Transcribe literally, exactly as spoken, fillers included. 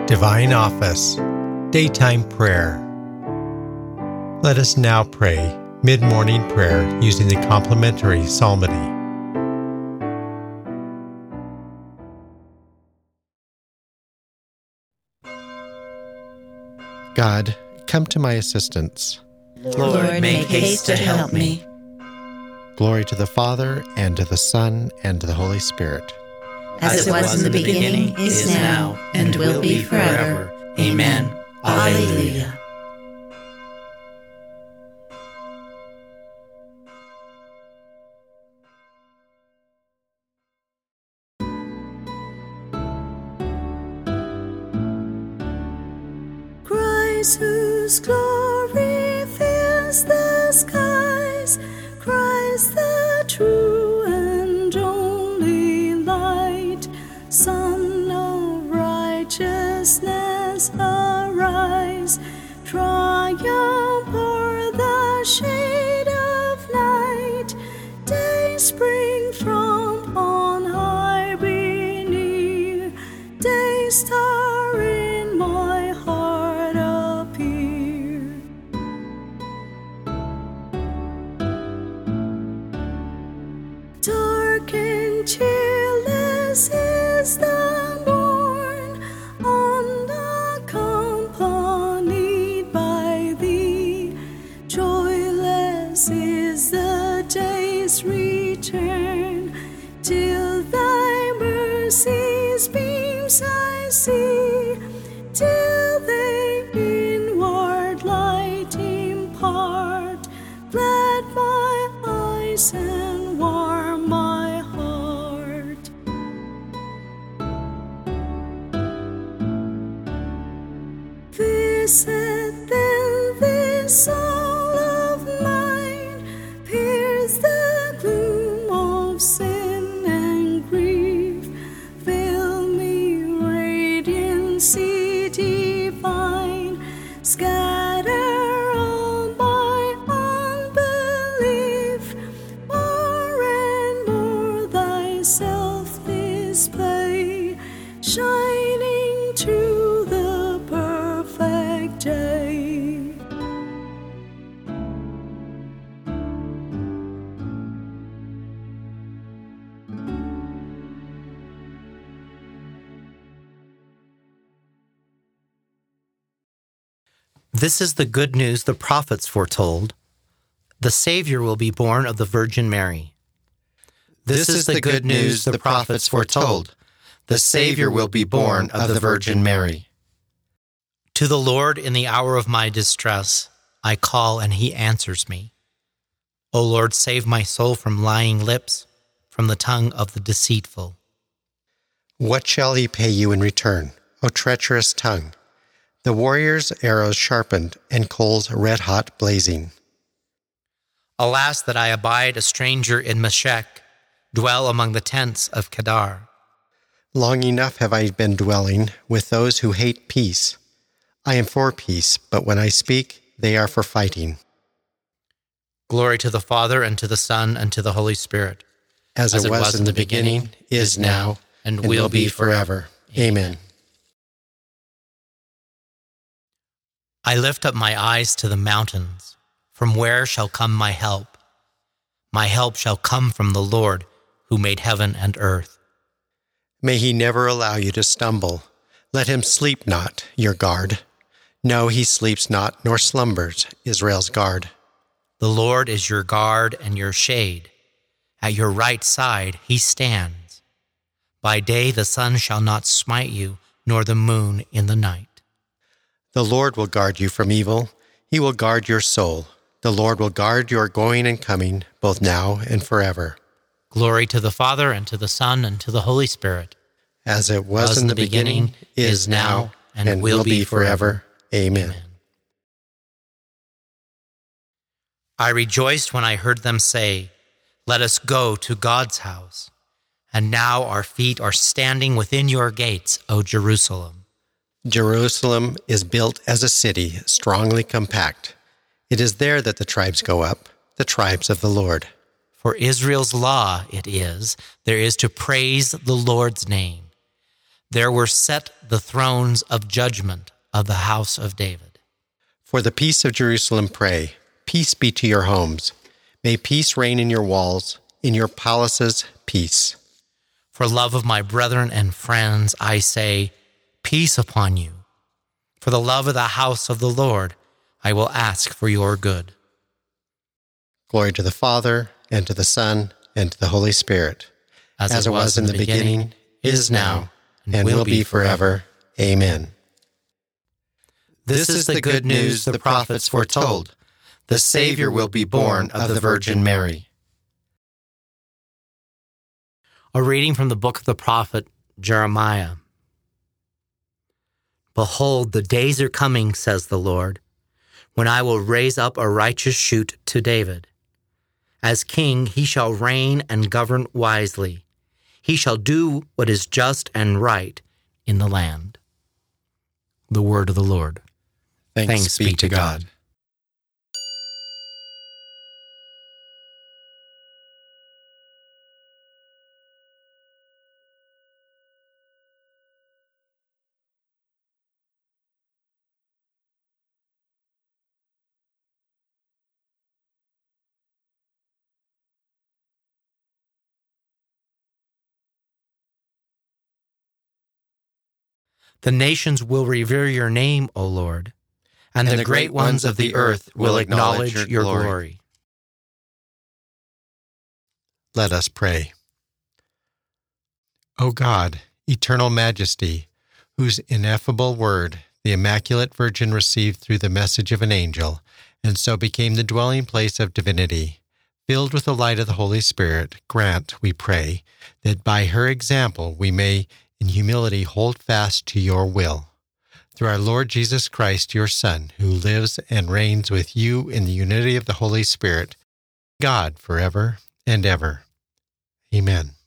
Divine Office, Daytime Prayer. Let us now pray mid-morning prayer using the complementary psalmody. God, come to my assistance. Lord, make haste to help me. Glory to the Father, and to the Son, and to the Holy Spirit. As it was in the beginning, is now, and will be forever. Amen. Alleluia. Christ, whose glory fills the skies, Christ the true and only light, Sun of righteousness, arise, triumph o'er the shade of night, day spring from on high be near, day star in my heart appear. Dark and cheerless is the morn, unaccompanied by thee. Joyless is the day's return, till thy mercy's beams I see, till they inward light impart, glad my eyes and warm my heart. Visit then this soul of mine, pierce the gloom of sin and grief, fill me radiancy divine, scatter all my unbelief, more and more thyself display, shining through the perfect day. This is the good news the prophets foretold. The Savior will be born of the Virgin Mary. This, this is the good news the prophets foretold. The Savior will be born of the Virgin Mary. To the Lord in the hour of my distress, I call and he answers me. O Lord, save my soul from lying lips, from the tongue of the deceitful. What shall he pay you in return, O treacherous tongue? The warrior's arrows sharpened, and coals red-hot blazing. Alas, that I abide a stranger in Meshech, dwell among the tents of Kedar. Long enough have I been dwelling with those who hate peace. I am for peace, but when I speak, they are for fighting. Glory to the Father, and to the Son, and to the Holy Spirit. As, As it was, was in the beginning, beginning is now, and, and will be forever. Amen. I lift up my eyes to the mountains. From where shall come my help? My help shall come from the Lord, who made heaven and earth. May he never allow you to stumble. Let him sleep not, your guard. No, he sleeps not, nor slumbers, Israel's guard. The Lord is your guard and your shade. At your right side he stands. By day the sun shall not smite you, nor the moon in the night. The Lord will guard you from evil. He will guard your soul. The Lord will guard your going and coming, both now and forever. Glory to the Father, and to the Son, and to the Holy Spirit. As it was, was in the beginning, beginning is now, and, and will be forever. Amen. Amen. I rejoiced when I heard them say, "Let us go to God's house." And now our feet are standing within your gates, O Jerusalem. Jerusalem is built as a city, strongly compact. It is there that the tribes go up, the tribes of the Lord. For Israel's law it is, there is to praise the Lord's name. there were set the thrones of judgment of the house of David. For the peace of Jerusalem pray, peace be to your homes. May peace reign in your walls, in your palaces, peace. For love of my brethren and friends, I say, peace upon you. For the love of the house of the Lord, I will ask for your good. Glory to the Father, and to the Son, and to the Holy Spirit, as, as it was in the beginning, beginning is now, and, and will be forever. Amen. This is the good news the prophets foretold. The Savior will be born of the Virgin Mary. A reading from the book of the prophet Jeremiah. Behold, the days are coming, says the Lord, when I will raise up a righteous shoot to David. As king, he shall reign and govern wisely. He shall do what is just and right in the land. The word of the Lord. Thanks, Thanks be to God. The nations will revere your name, O Lord, and, and the, the great ones of the earth will acknowledge your, your glory. glory. Let us pray. O God, eternal majesty, whose ineffable word the Immaculate Virgin received through the message of an angel, and so became the dwelling place of divinity, filled with the light of the Holy Spirit, grant, we pray, that by her example we may in humility hold fast to your will. Through our Lord Jesus Christ, your Son, who lives and reigns with you in the unity of the Holy Spirit, God, forever and ever. Amen.